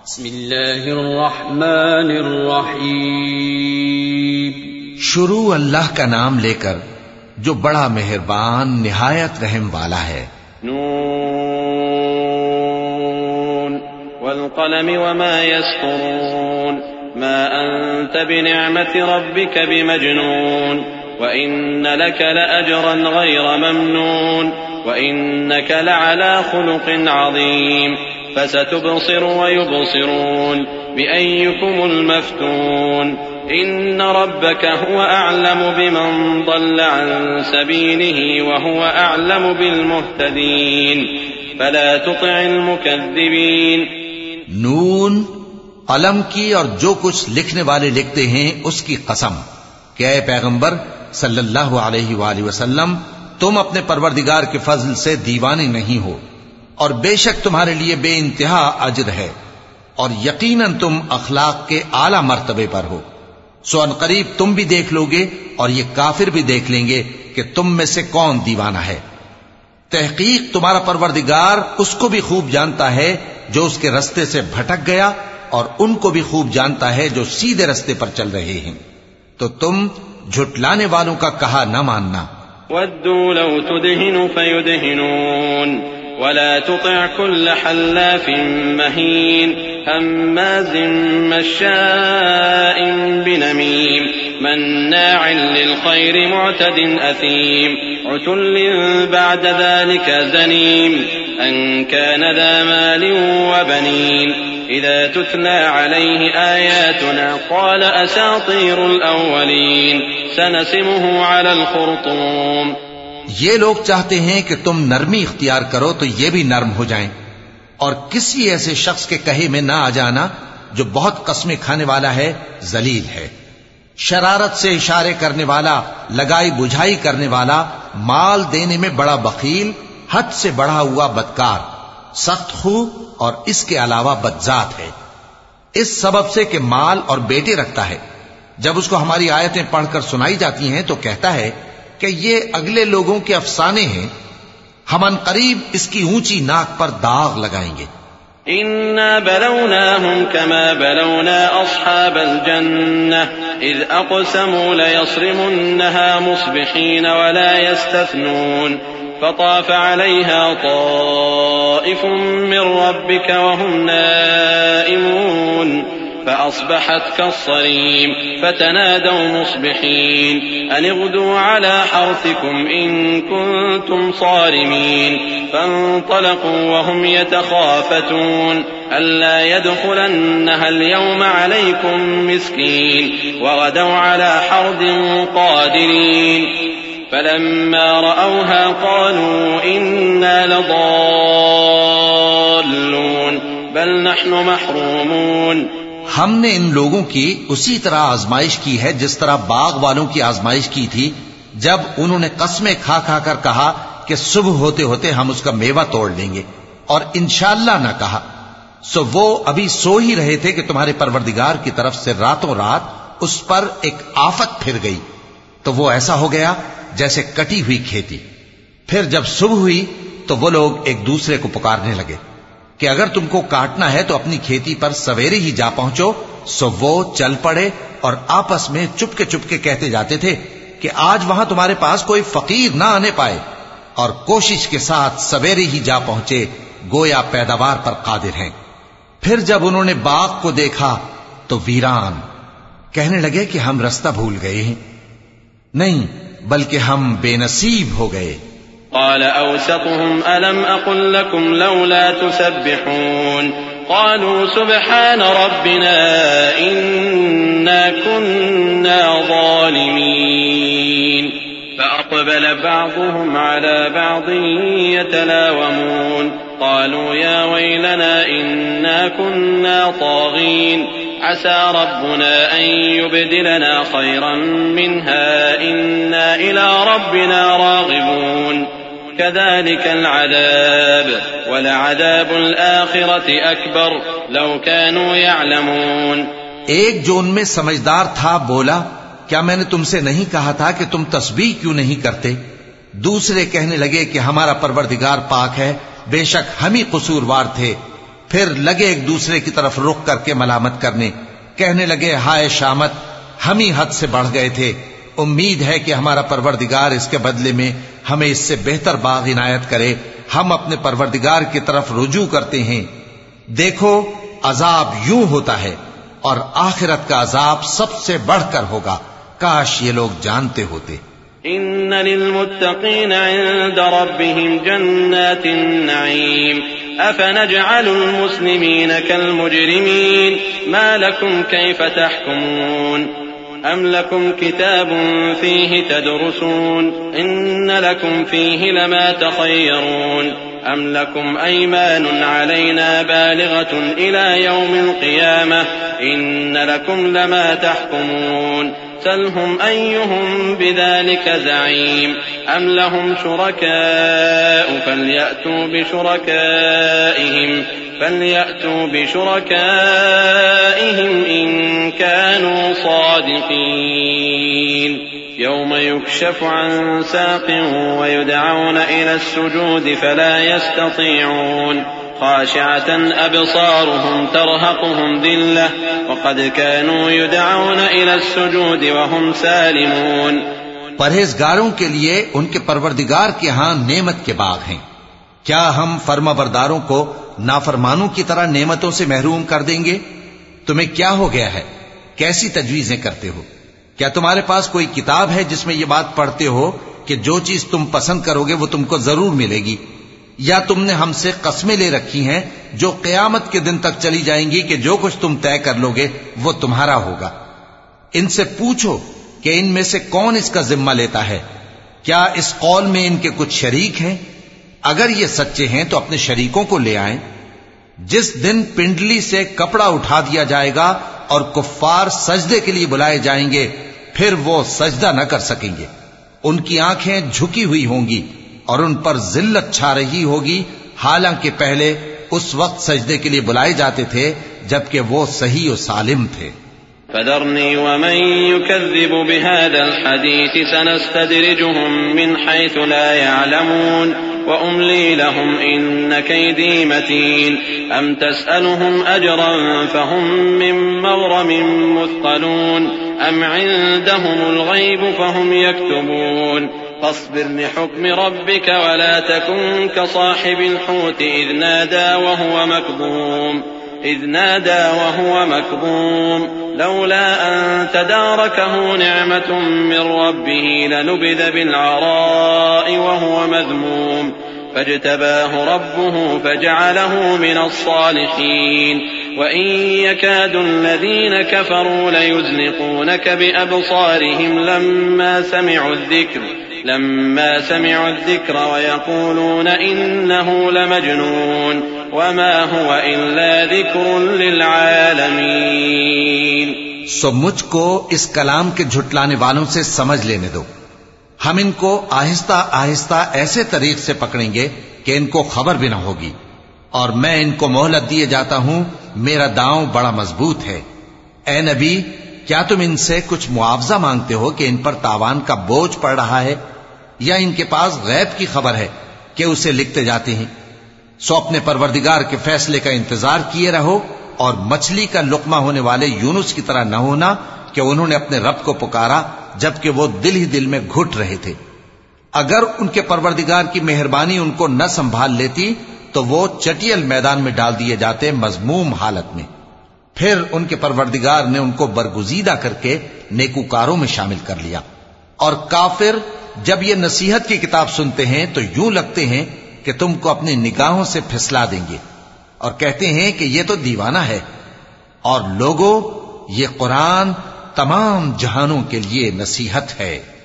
بسم اللہ الرحمن الرحیم. شروع اللہ کا نام لے کر جو بڑا مہربان نہایت رحم والا ہے. نون والقلم وما يسطرون ما أنت بنعمة ربك بمجنون وإن لك لأجرا غير ممنون وإنك لعلى خلق عظيم فستبصر ويبصرون بأيكم المفتون إن ربك هو أعلم بمن ضل عن سبيله وهو أعلم بالمهتدين فلا تطع المكذبين. نون قلم کی اور جو کچھ لکھنے والے لکھتے ہیں اس کی قسم کہ اے پیغمبر صلی اللہ علیہ وآلہ وسلم تم اپنے پروردگار کے فضل سے دیوانے نہیں ہو اور بے شک تمہارے لیے بے انتہا اجر ہے اور یقیناً تم اخلاق کے اعلی مرتبے پر ہو. سو ان قریب تم بھی دیکھ لو گے اور یہ کافر بھی دیکھ لیں گے کہ تم میں سے کون دیوانہ ہے. تحقیق تمہارا پروردگار اس کو بھی خوب جانتا ہے جو اس کے رستے سے بھٹک گیا اور ان کو بھی خوب جانتا ہے جو سیدھے رستے پر چل رہے ہیں. تو تم جھٹلانے والوں کا کہا نہ ماننا. وَدُّوا لَوْ تُدْهِنُ فَيُدْهِنُونَ وَلَا تُطِعْ كُلَّ حَلَّافٍ مَّهِينٍ هَمَّازٍ مَّشَّاءٍ بِنَمِيمٍ مَّنَّاعٍ لِّلْخَيْرِ مُعْتَدٍ أَثِيمٍ عُتُلٍّ بَعْدَ ذَلِكَ زَنِيمٍ أَن كَانَ ذَا مَالٍ وَبَنِينَ إِذَا تُتْلَى عَلَيْهِ آيَاتُنَا قَالَ أَسَاطِيرُ الْأَوَّلِينَ سَنَسِمُهُ عَلَى الْخُرْطُومِ. یہ لوگ چاہتے ہیں کہ تم نرمی اختیار کرو تو یہ بھی نرم ہو جائیں اور کسی ایسے شخص کے کہے میں نہ آ جانا جو بہت قسمیں کھانے والا ہے، ذلیل ہے، شرارت سے اشارے کرنے والا، لگائی بجھائی کرنے والا، مال دینے میں بڑا بخیل، حد سے بڑھا ہوا بدکار، سخت خو اور اس کے علاوہ بدذات ہے. اس سبب سے کہ مال اور بیٹے رکھتا ہے، جب اس کو ہماری آیتیں پڑھ کر سنائی جاتی ہیں تو کہتا ہے کہ یہ اگلے لوگوں کے افسانے ہیں، ہم ان قریب اس کی اونچی ناک پر داغ لگائیں گے. إنا بلوناهم كما بلونا أصحاب الجنة إذ أقسموا ليصرمنها مصبحين ولا يستثنون فطاف عليها طائف من ربك وهم نائمون فأصبحت كالصريم فتنادوا مصبحين أن اغدوا على حرثكم إن كنتم صارمين فانطلقوا وهم يتخافتون ألا يدخلنها اليوم عليكم مسكين وغدوا على حرد قادرين فلما رأوها قالوا إنا لضالون بل نحن محرومون. ہم نے ان لوگوں کی اسی طرح آزمائش کی ہے جس طرح باغ والوں کی آزمائش کی تھی جب انہوں نے قسمیں کھا کھا کر کہا کہ صبح ہوتے ہوتے ہم اس کا میوہ توڑ لیں گے اور انشاءاللہ نہ کہا. سو وہ ابھی سو ہی رہے تھے کہ تمہارے پروردگار کی طرف سے راتوں رات اس پر ایک آفت پھر گئی تو وہ ایسا ہو گیا جیسے کٹی ہوئی کھیتی. پھر جب صبح ہوئی تو وہ لوگ ایک دوسرے کو پکارنے لگے کہ اگر تم کو کاٹنا ہے تو اپنی کھیتی پر سویرے ہی جا پہنچو. سو وہ چل پڑے اور آپس میں چپکے کہتے جاتے تھے کہ آج وہاں تمہارے پاس کوئی فقیر نہ آنے پائے، اور کوشش کے ساتھ سویرے ہی جا پہنچے گویا پیداوار پر قادر ہیں. پھر جب انہوں نے باغ کو دیکھا تو ویران، کہنے لگے کہ ہم رستہ بھول گئے ہیں. نہیں بلکہ ہم بے نصیب ہو گئے. قال أوسطهم ألم أقل لكم لولا تسبحون قالوا سبحان ربنا إنا كنا ظالمين فأقبل بعضهم على بعض يتلاومون قالوا يا ويلنا إنا كنا طاغين عسى ربنا أن يبدلنا خيرا منها إنا إلى ربنا راغبون كذلك العذاب ولعذاب الآخرة أكبر لو كانوا يعلمون. ایک جو ان میں سمجھدار تھا بولا کیا میں نے تم سے نہیں کہا تھا کہ تم تسبیح کیوں نہیں کرتے؟ دوسرے کہنے لگے کہ ہمارا پروردگار پاک ہے، بے شک ہم ہی قصوروار تھے، پھر لگے ایک دوسرے کی طرف رخ کر کے ملامت کرنے، کہنے لگے ہائے شامت، ہم ہی حد سے بڑھ گئے تھے، امید ہے کہ ہمارا پروردگار اس کے بدلے میں ہمیں اس سے بہتر باغ عنایت کرے، ہم اپنے پروردگار کی طرف رجوع کرتے ہیں۔ دیکھو عذاب یوں ہوتا ہے اور آخرت کا عذاب سب سے بڑھ کر ہوگا، کاش یہ لوگ جانتے ہوتے۔ إن للمتقين عند ربهم جنات النعيم أفنجعل المسلمين كالمجرمين ما لكم كيف تحكمون أم لكم كتاب فيه تدرسون إن لكم فيه لما تخيرون أم لكم أيمان علينا بالغة إلى يوم القيامة إن لكم لما تحكمون سلهم أيهم بذلك زعيم أم لهم شركاء فليأتوا بشركائهم إن كانوا صادقين يوم يكشف عن ساق ويدعون إلى السجود فلا يستطيعون خاشعة أبصارهم ترهقهم ذلة وقد كانوا يدعون إلى السجود وهم سالمون۔ پرہیزگاروں کے لیے ان کے پروردگار کے ہاں نعمت کے باغ ہیں۔ کیا ہم فرما برداروں کو نافرمانوں کی طرح نعمتوں سے محروم کر دیں گے؟ تمہیں کیا ہو گیا ہے؟ کیسی تجویزیں کرتے ہو؟ کیا تمہارے پاس کوئی کتاب ہے جس میں یہ بات پڑھتے ہو کہ جو چیز تم پسند کرو گے وہ تم کو ضرور ملے گی؟ یا تم نے ہم سے قسمیں لے رکھی ہیں جو قیامت کے دن تک چلی جائیں گی کہ جو کچھ تم طے کر لو گے وہ تمہارا ہوگا؟ ان سے پوچھو کہ ان میں سے کون اس کا ذمہ لیتا ہے؟ کیا اس قول میں ان کے کچھ شریک ہیں؟ اگر یہ سچے ہیں تو اپنے شریکوں کو لے آئیں۔ جس دن پنڈلی سے کپڑا اٹھا دیا جائے گا اور کفار سجدے کے لیے بلائے جائیں گے، پھر وہ سجدہ نہ کر سکیں گے، ان کی آنکھیں جھکی ہوئی ہوں گی اور ان پر ذلت چھا رہی ہوگی، حالانکہ پہلے اس وقت سجدے کے لیے بلائے جاتے تھے جبکہ وہ صحیح و سالم تھے۔ فذرني ومن يكذب بهذا الحديث سنستدرجهم من حيث لا يعلمون وأملي لهم إن كيدي متين أم تسألهم أجرا فهم من مغرم مثقلون أم عندهم الغيب فهم يكتبون فاصبر لحكم ربك ولا تكن كصاحب الحوت إذ نادى وهو مكظوم لولا أن تداركه نعمة من ربه لنبذ بالعراء وهو مذموم فاجتباه ربه فجعله من الصالحين وإن يكاد الذين كفروا ليزلقونك بأبصارهم لما سمعوا الذكر ويقولون إنه لمجنون وما هو إلا ذكر للعالمين۔ سو مجھ کو اس کلام کے جھٹلانے والوں سے سمجھ لینے دو، ہم ان کو آہستہ آہستہ ایسے طریق سے پکڑیں گے کہ ان کو خبر بھی نہ ہوگی، اور میں ان کو مہلت دیے جاتا ہوں، میرا داؤں بڑا مضبوط ہے۔ اے نبی، کیا تم ان سے کچھ معاوضہ مانگتے ہو کہ ان پر تاوان کا بوجھ پڑ رہا ہے، یا ان کے پاس غیب کی خبر ہے کہ اسے لکھتے جاتے ہیں؟ سو اپنے پروردگار کے فیصلے کا انتظار کیے رہو، اور مچھلی کا لقمہ ہونے والے یونس کی طرح نہ ہونا کہ انہوں نے اپنے رب کو پکارا جبکہ وہ دل ہی دل میں گھٹ رہے تھے۔ اگر ان کے پروردگار کی مہربانی ان کو نہ سنبھال لیتی تو وہ چٹیل میدان میں ڈال دیے جاتے مذموم حالت میں۔ پھر ان کے پروردگار نے ان کو برگزیدہ کر کے نیکوکاروں میں شامل کر لیا۔ اور کافر جب یہ نصیحت کی کتاب سنتے ہیں تو یوں لگتے ہیں کہ تم کو اپنی نگاہوں سے پھسلا دیں گے، اور کہتے ہیں کہ یہ تو دیوانہ ہے۔ اور لوگوں، یہ قرآن تمام جہانوں کے لیے نصیحت ہے۔